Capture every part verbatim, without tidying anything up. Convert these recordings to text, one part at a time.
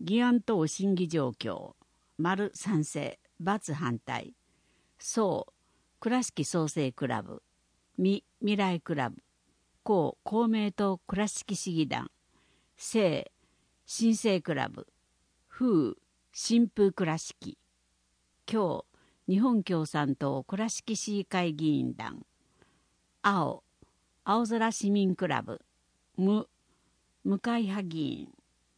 議案等審議状況、丸賛成、×反対、総、倉敷創生クラブ、未未来クラブ、公公明党倉敷市議団、正新生クラブ、風新風倉敷、共日本共産党倉敷市議会議員団、青青空市民クラブ、無無会派議員、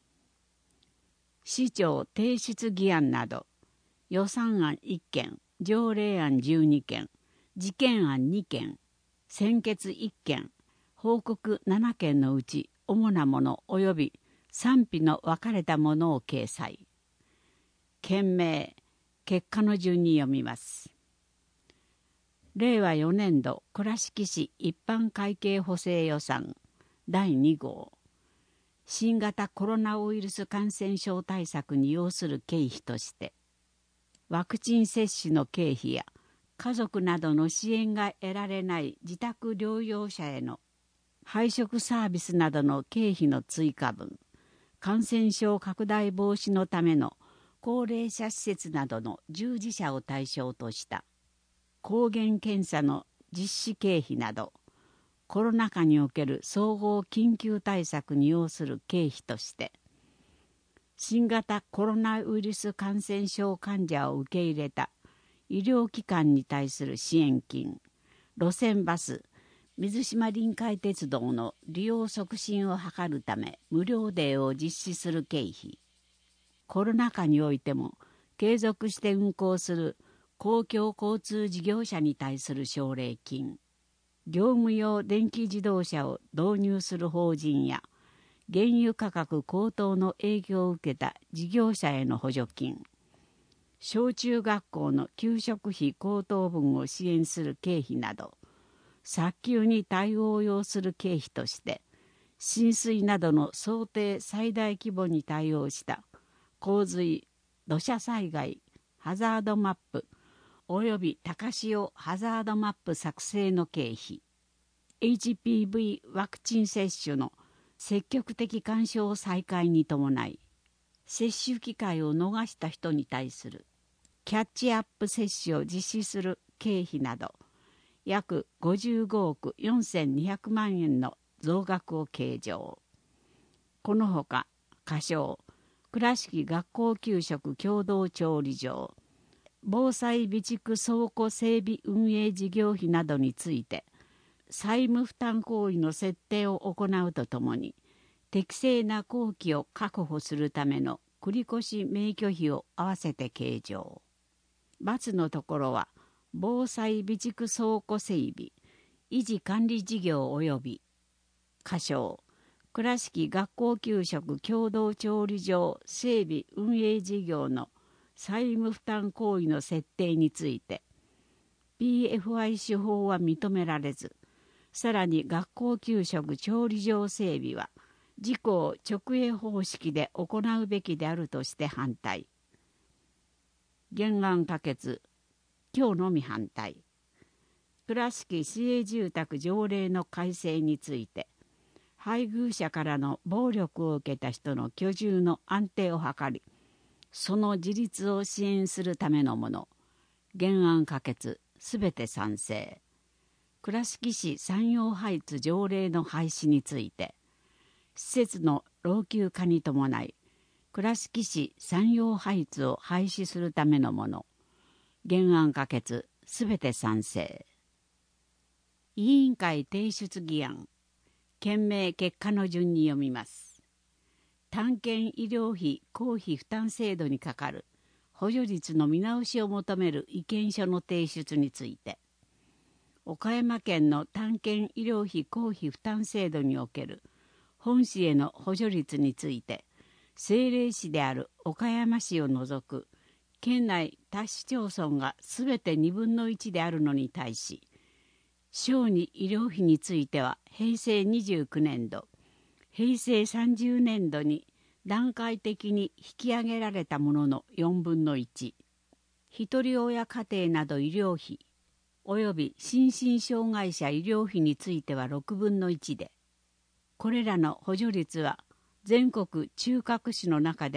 市長提出議案など予算案いっけん、条例案じゅうにけん、事件案にけん、専決いっけん、報告ななけんのうち主なもの及び賛否の分かれたものを掲載。件名、結果の順に読みます。れいわよねんど倉敷市一般会計補正予算だいにごう、新型コロナウイルス感染症対策に要する経費として、ワクチン接種の経費や家族などの支援が得られない自宅療養者への配食サービスなどの経費の追加分、感染症拡大防止のための高齢者施設などの従事者を対象とした抗原検査の実施経費など、コロナ禍における総合緊急対策に要する経費として、新型コロナウイルス感染症患者を受け入れた医療機関に対する支援金、路線バス、水島臨海鉄道の利用促進を図るため無料デーを実施する経費、コロナ禍においても継続して運行する公共交通事業者に対する奨励金、業務用電気自動車を導入する法人や原油価格高騰の影響を受けた事業者への補助金、小中学校の給食費高騰分を支援する経費など、早急に対応を要する経費として、浸水などの想定最大規模に対応した洪水、土砂災害、ハザードマップおよび高潮ハザードマップ作成の経費、エイチピーブイ ワクチン接種の積極的勧奨再開に伴い、接種機会を逃した人に対するキャッチアップ接種を実施する経費など、約ごじゅうごおくよんせんにひゃくまんえんの増額を計上。このほか、仮称、倉敷学校給食共同調理場、防災備蓄倉庫整備運営事業費などについて、債務負担行為の設定を行うとともに、適正な工期を確保するための繰越免許費を合わせて計上。×のところは、防災備蓄倉庫整備、維持管理事業及び、仮称、倉敷学校給食共同調理場整備運営事業の債務負担行為の設定について、ピーエフアイ 手法は認められず、さらに学校給食調理場整備は、自公直営方式で行うべきであるとして反対。原案可決、今日のみ反対。倉敷市営住宅条例の改正について、配偶者からの暴力を受けた人の居住の安定を図り、その自立を支援するためのもの、原案可決、すべて賛成。倉敷市産業ハイツ条例の廃止について、施設の老朽化に伴い、倉敷市産業ハイツを廃止するためのもの、原案可決、すべて賛成。委員会提出議案、件名結果の順に読みます。単件医療費公費負担制度にかかる補助率の見直しを求める意見書の提出について、岡山県の単件医療費公費負担制度における本市への補助率について、政令市である岡山市を除く県内他市町村がすべてにぶんのいちであるのに対し、小児医療費についてはへいせいにじゅうきゅうねんど、へいせいさんじゅうねんどに段階的に引き上げられたもののよんぶんのいち、ひとり親家庭など医療費および心身障害者医療費についてはろくぶんのいちで、これらの補助率は全国中核市の中でも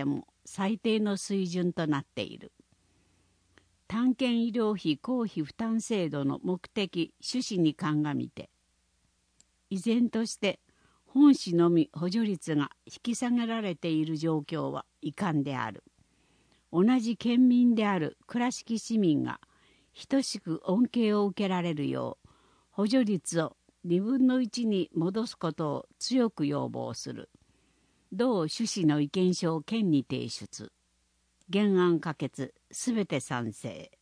最低の水準となっている。単件医療費公費負担制度の目的趣旨に鑑みて、依然として本市のみ補助率が引き下げられている状況は遺憾である。同じ県民である倉敷市民が等しく恩恵を受けられるよう補助率をにぶんのいちに戻すことを強く要望する。同趣旨の意見書を県に提出。原案可決すべて賛成。